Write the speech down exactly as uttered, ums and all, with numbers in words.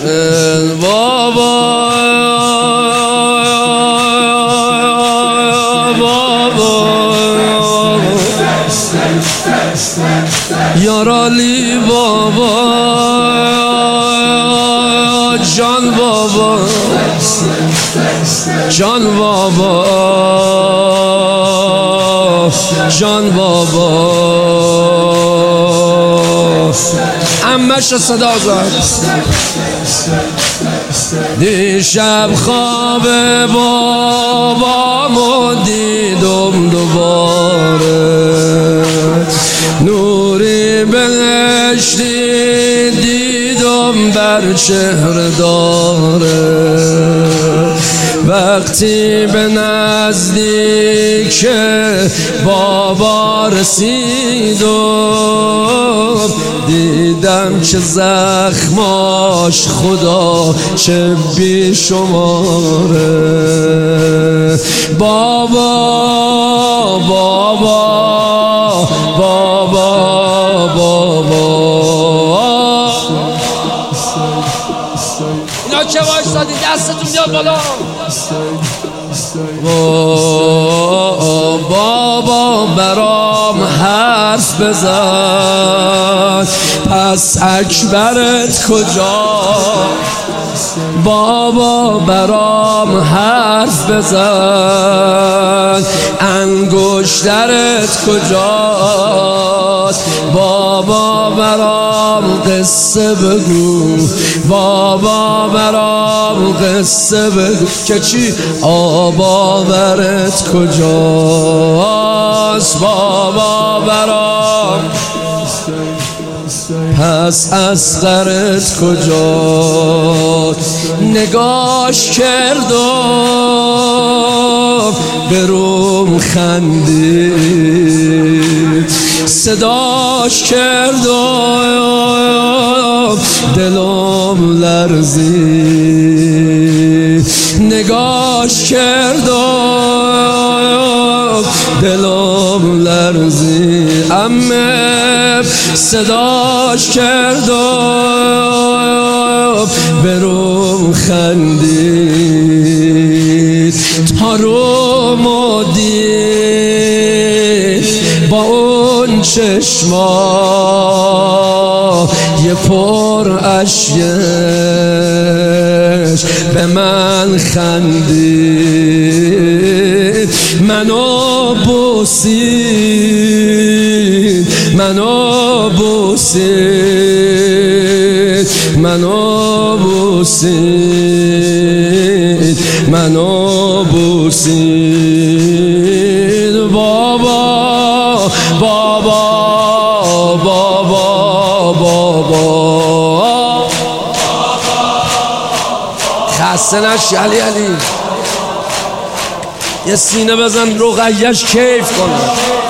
بابا یارالی بابا جان بابا جان بابا جان بابا امش صدا زد دیشب خواب بابامو دیدم دوباره نوری بهشتی دیدم بر چهره داره وقتی به نزدیک بابا رسیدم دیدم چه زخماش خدا چه بی شماره بابا بابا بابا بابا اینا که وایستادی دستتون بیاد بالا بابا برام حرف بزن پس اکبرت کجا بابا برام حرف بزن انگشترت کجاست بابا برام قصه بگو بابا برام قصه بگو که چی آب آورت کجاست بابا برام پس اصغرت کجاست نگاش کردم بروم خندید صداش کردم دلم لرزید نگاش کردم دلم لرزید امه صداش کردم بروم خندید تا رومو دید با اون چشما یه پر اشکش به من خندید منو بوسید منو بوسید منو بوسید منو بوسید بابا بابا بابا بابا خسته نشی علی علی یه سینه بزن رقیه‌اش کیف کنه